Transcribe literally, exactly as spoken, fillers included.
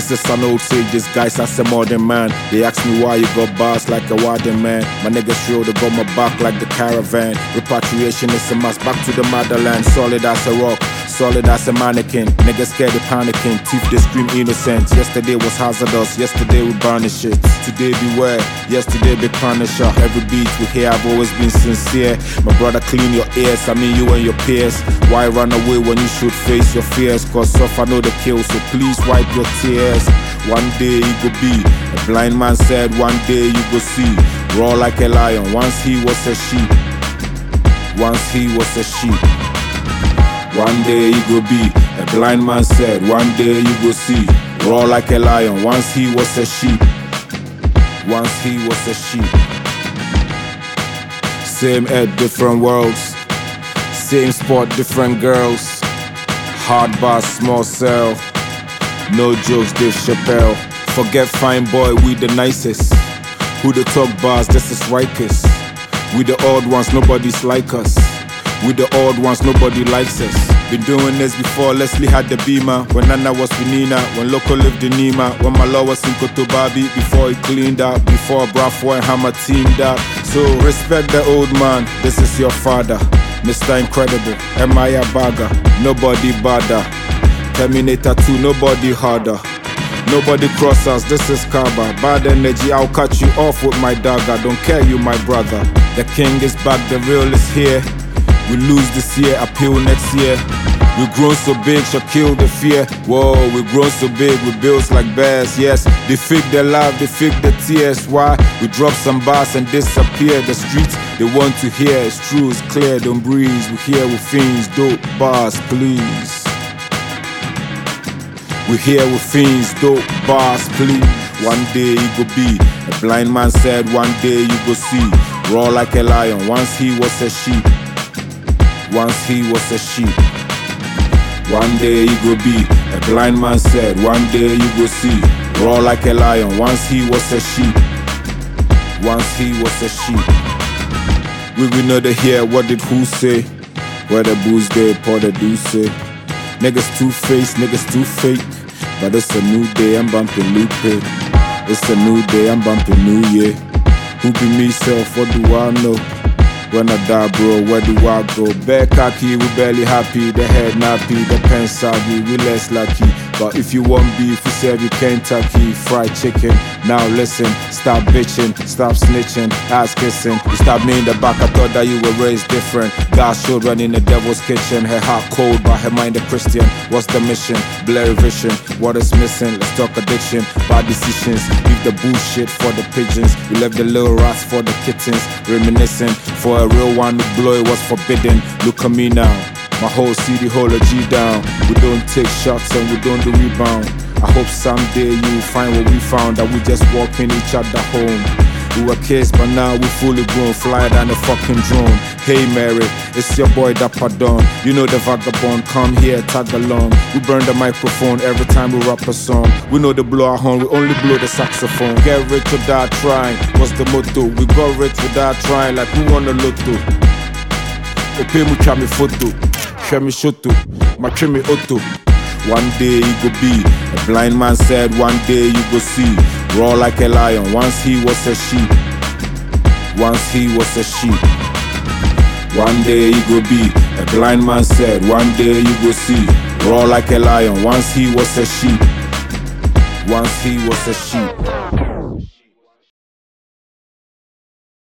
This is an old sage, this guy's as a modern man. They ask me why you got bars like a warden man. My niggas real, they got my back like the caravan. Repatriation is a must, back to the motherland. Solid as a rock, solid as a mannequin. Niggas scared they panicking, teeth they scream innocent. Yesterday was hazardous, yesterday we burnish it. Today beware, yesterday be punisher. Every beat we hear I've always been sincere. My brother clean your ears, I mean you and your peers. Why run away when you should face your fears? Cause suffer know the kill, so please wipe your tears. One day you go be, a blind man said one day you go see. Roar like a lion, once he was a sheep. Once he was a sheep. One day you go be, a blind man said one day you go see. Roar like a lion, once he was a sheep. Once he was a sheep. Same head, different worlds. Same spot, different girls. Hard bar, small cell. No jokes, Dave Chappelle. Forget fine boy, we the nicest. Who the talk bars, this is Rikers. We the odd ones, nobody's like us. We the odd ones, nobody likes us. Been doing this before, Leslie had the Beamer. When Nana was with Nina, when Loco lived in Nima. When Malo was in Kotobabi, before he cleaned up. Before Brafo and Hammer teamed up. So respect the old man, this is your father. Mister Incredible, M I A Baga. Nobody bother. Terminator two, nobody harder. Nobody cross us, this is Kaba. Bad energy, I'll cut you off with my dagger. Don't care, you my brother. The king is back, the real is here. We lose this year, appeal next year. We grown so big, shall kill the fear. Whoa, we grown so big, we bills like bears, yes. They fake their love, they fake the tears. Why? We drop some bars and disappear. The streets, they want to hear. It's true, it's clear, don't breeze. We here with fiends, dope bars, please. We here with fiends, dope bars, please. One day you go be, a blind man said one day you go see. Roar like a lion, once he was a sheep. Once he was a sheep. One day you go be, a blind man said one day you go see. Roar like a lion, once he was a sheep. Once he was a sheep. We will know to hear what did who say. Where the booze they pour the do say. Niggas two-faced, niggas too fake. But it's a new day, I'm bumping Lupe. It's a new day, I'm bumping New Year. Who be me self, what do I know? When I die, bro, where do I go? Bare cocky, we barely happy. The head nappy, the pen saggy, we less lucky. But if you want beef, we serve you Kentucky Fried Chicken. Now listen, stop bitching, stop snitching, ass kissing. You stabbed me in the back, I thought that you were raised different. God's children in the devil's kitchen. Her heart cold, but her mind a Christian. What's the mission? Blurry vision. What is missing? Let's talk addiction. Bad decisions, leave the bullshit for the pigeons. We left the little rats for the kittens. Reminiscing, for a real one to blow it was forbidden. Look at me now, my whole city hold a G down. We don't take shots and we don't do rebound. I hope someday you find what we found, that we just walking each other home. We were kids but now we fully grown, flyer than a fucking drone. Hey Mary, it's your boy Dapper Don. You know the vagabond, come here, tag along. We burn the microphone every time we rap a song. We know the blow our horn, we only blow the saxophone. Get rich or die trying, what's the motto? We got rich without trying, like we want a lotto. Ope mu twa me photo, share me shoto, my trim me auto. One day you go be, a blind man said one day you go see. Roar like a lion, once he was a sheep. Once he was a sheep. One day you go be, a blind man said one day you go see. Roar like a lion, once he was a sheep. Once he was a sheep.